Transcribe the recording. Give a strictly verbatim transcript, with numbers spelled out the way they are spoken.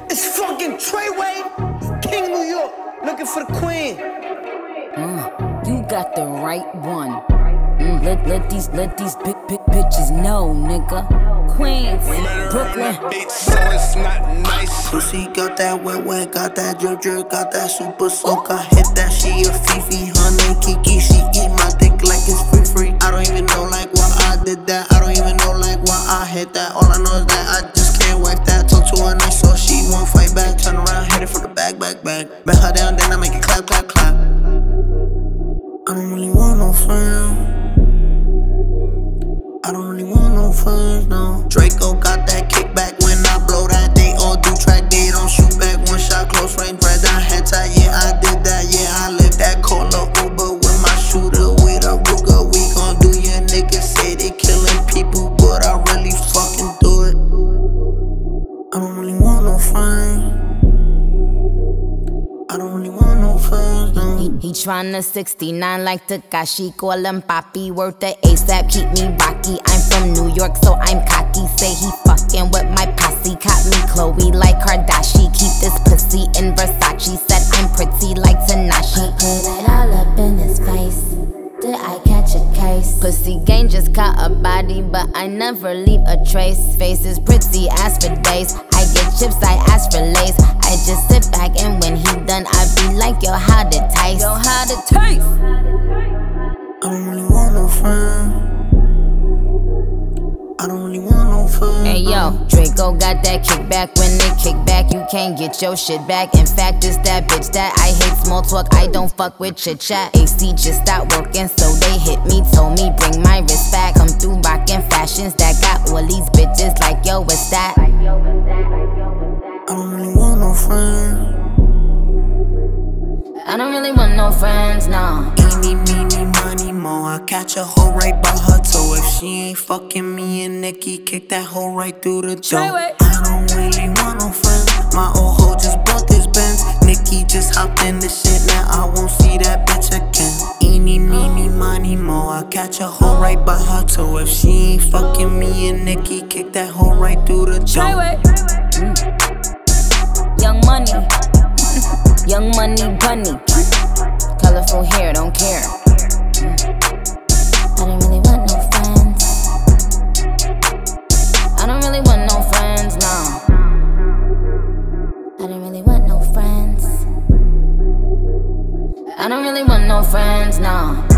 It's fucking Treyway, King New York, looking for the queen. Mm, you got the right one. Mm, let, let these let these big big bitches know, nigga. Queens, Brooklyn. Bitch, so it's not nice. Pussy got that wet wet, got that drip drip, got that super soak. I hit that, she a Fifi, honey Kiki. She eat my dick like it's free free. I don't even know like why I did that. I don't even know like why I hit that. All I know is that I just can't wipe that. Talk to her nice so she won't fight back. Turn around, hit it from the back, back, back. Bet her down, then I make it clap, clap, clap. I don't really want no friends. I don't really want no friends, no. Draco got that kickback when I blow that. They all do track, they don't shoot back. One shot, close range, right down head tie. Yeah, I did that, yeah, I lived that. Call a Uber with my shooter, with a Ruger. We gon' do your niggas say they killing people, but I really fucking do it. I don't really want no friends. I don't really want no friends, no. He, he tryna sixty-nine like Takashi, call him Papi, worth the ASAP, keep me rocky. I'm from New York, so I'm cocky. Say he fucking with my posse, caught me Chloe like Kardashian. Keep this pussy in Versace, said I'm pretty like Tanashi. Put it all up in his face. Did I catch a case? Pussy gang just caught a body, but I never leave a trace. Face is pretty as for days. I get chips, I ask for lace. I just sit back and when he done, I be like, yo, how to taste? Yo, how to taste? I don't really want no friends. I don't really want no friends. Hey yo, Draco got that kickback. When they kick back, you can't get your shit back. In fact, it's that bitch that I hate small talk. I don't fuck with chit chat. A C just stopped working, so they hit me, told me bring my wrist back. Come through rockin' fashions that got all these bitches like yo, what's that? I don't really want no friends. I don't really want no friends, no. Eeny, meeny, money, mo. I catch a hoe right by her toe. If she ain't fucking me and Nikki, kick that hoe right through the door. I don't really want no friends. My old hoe just bought this Benz. Nikki just hopped in the shit, now I won't see that bitch again. Eeny, meeny, money, mo. I catch a hoe right by her toe. If she ain't fucking me and Nikki, kick that hoe right through the door. Mm. Young money. Young money bunny. Colorful hair, don't care. Mm. I don't really want no friends. I don't really want no friends, no. I don't really want no friends. I don't really want no friends, no.